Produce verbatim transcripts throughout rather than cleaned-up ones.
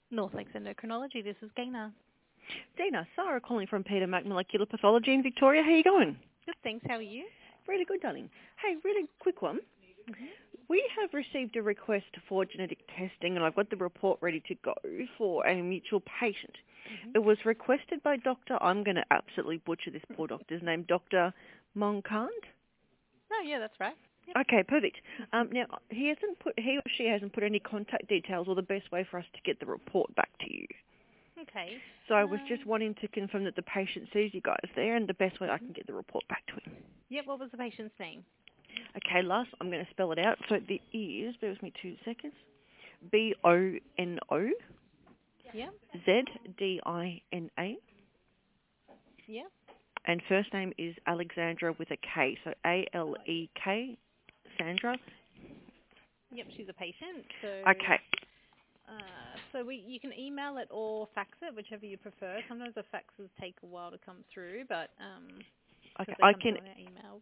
North Lakes Endocrinology, this is Gaina. Dana, Sarah calling from Peter Mac Molecular Pathology in Victoria. How are you going? Good, thanks. How are you? Really good, darling. Hey, really quick one. Mm-hmm. We have received a request for genetic testing, and I've got the report ready to go for a mutual patient. Mm-hmm. It was requested by Doctor, I'm going to absolutely butcher this poor doctor's name, Doctor Monkand. Oh, yeah, that's right. Yep. Okay, perfect. Um, now, he hasn't put, he or she hasn't put any contact details or the best way for us to get the report back to you. Okay. So I was Um, just wanting to confirm that the patient sees you guys there and the best way I can get the report back to him. Yep, what was the patient's name? Okay, last, I'm going to spell it out. So it is, bear with me two seconds, B O N O Yeah. Z D I N A. Yeah. And first name is Alexandra with a K, so A L E K, Sandra. Yep, she's a patient. So, Okay. uh, so we you can email it or fax it, whichever you prefer. Sometimes the faxes take a while to come through, but um, Okay, because they I come can. through on our email.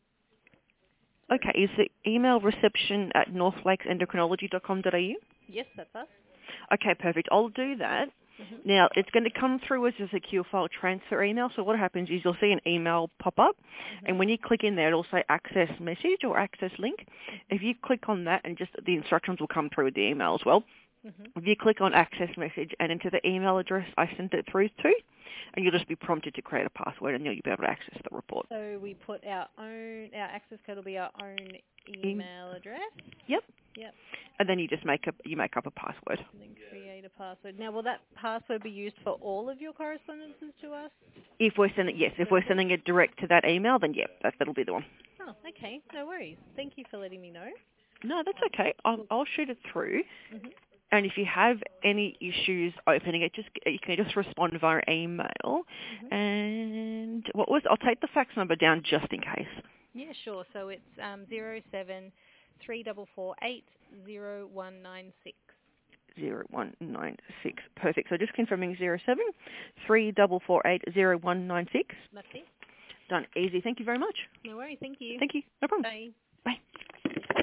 Okay, is the email reception at north lakes endocrinology dot com dot a u? Yes, that's us. Okay, perfect. I'll do that. Mm-hmm. Now, it's going to come through as a secure file transfer email. So what happens is you'll see an email pop up, Mm-hmm. and when you click in there, it'll say access message or access link. Mm-hmm. If you click on that, and just the instructions will come through with the email as well. Mm-hmm. If you click on access message and enter the email address I sent it through to, and you'll just be prompted to create a password, and you'll be able to access the report. So we put our own, our access code will be our own In, email address. yep. Yep. And then you just make up you make up a password. And then create a password. Now, will that password be used for all of your correspondences to us? If we're sending yes, if we're sending it direct to that email, then yep, that that'll be the one. Oh, okay. No worries. Thank you for letting me know. No, that's okay. I'll, I'll shoot it through. Mm-hmm. And if you have any issues opening it, just you can just respond via email. Mm-hmm. And what was? I'll take the fax number down just in case. Yeah, sure. So it's um zero seven three four four eight zero one nine six. Zero one nine six. Perfect. So just confirming zero seven three double four eight zero one nine six. That's it. Done. Easy. Thank you very much. No worries. Thank you. Thank you. No problem. Bye. Bye.